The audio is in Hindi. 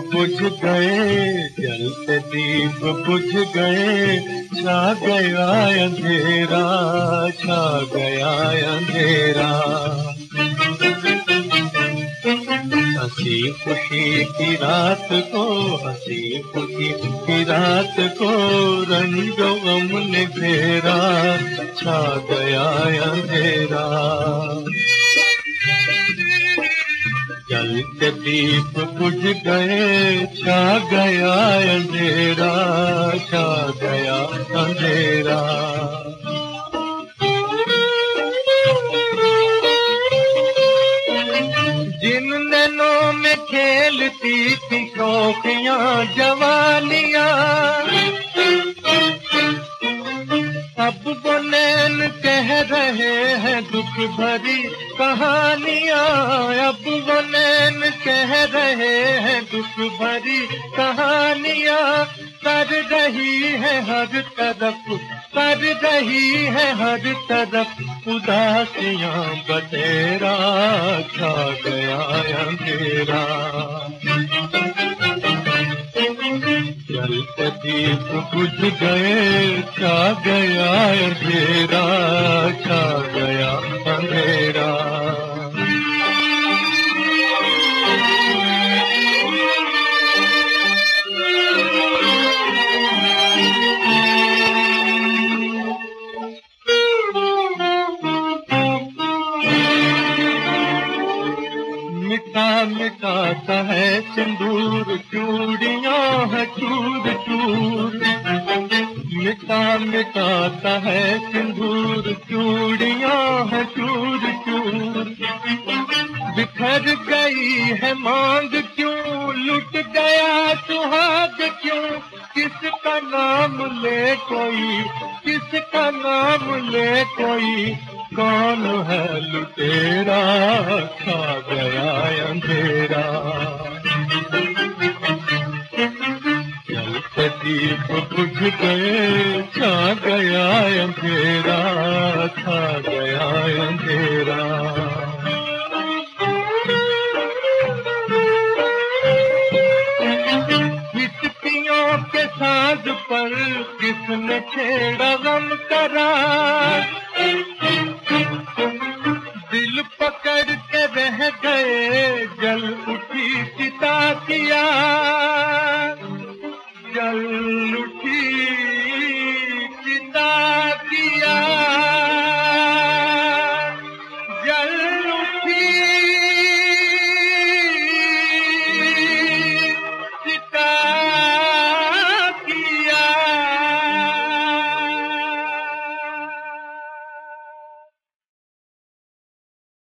बुझ गए, जलते दीप बुझ गए, छा गया अंधेरा, छा गया अंधेरा। हंसी खुशी की रात को, हंसी खुशी की रात को रंग गम ने घेरा, छा गया अंधेरा। जलते दीप बुझ गए, छा गया अंधेरा, छा गया अंधेरा। जिन नैनों में खेलती थी शौकियां जवानियां, अब वो नैन कह रहे हैं दुख भरी कहानियां, अब वो नैन कह रहे हैं दुख भरी कहानियां। कर रही है हर तरफ, कर रही है हर तरफ उदासियां, बतेरा छा गया अंधेरा। जलते दीप बुझ गए, छा गया अंधेरा, छा गया अंधेरा। मिटा मिटाता है सिंदूर, चूड़ियां है चूर चूर। मिटा मिटाता है सिंदूर, चूड़ियां है चूर चूर। बिखर गई है मांग क्यों, लुट गया सुहाग क्यों, किसका नाम ले कोई, किसका नाम ले कोई, कौन है लुटेरा, छा गया अंधेरा। जलते दीप बुझ गए, छा गया अंधेरा, छा गया अंधेरा। हिचकियों के साज पर किसने छेड़ा गम करा, दिल पकड़ के रह गए, जल उठी चिता किया।